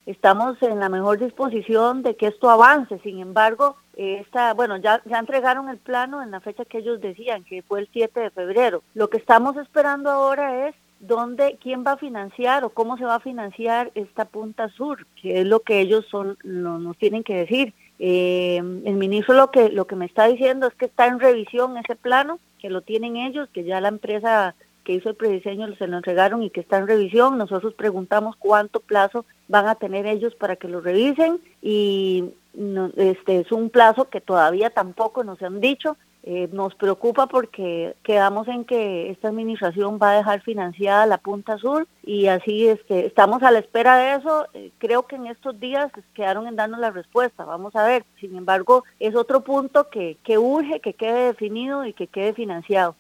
estamos en la mejor disposición de que esto avance. Sin embargo, ya entregaron el plano en la fecha que ellos decían, que fue el 7 de febrero. Lo que estamos esperando ahora es quién va a financiar o cómo se va a financiar esta Punta Sur, que es lo que ellos nos tienen que decir. El ministro lo que me está diciendo es que está en revisión ese plano, que lo tienen ellos, que ya la empresa que hizo el prediseño se lo entregaron y que está en revisión. Nosotros preguntamos cuánto plazo van a tener ellos para que lo revisen y es un plazo que todavía tampoco nos han dicho. Nos preocupa porque quedamos en que esta administración va a dejar financiada la Punta Sur y así estamos a la espera de eso. Creo que en estos días quedaron en darnos la respuesta, vamos a ver. Sin embargo, es otro punto que urge que quede definido y que quede financiado.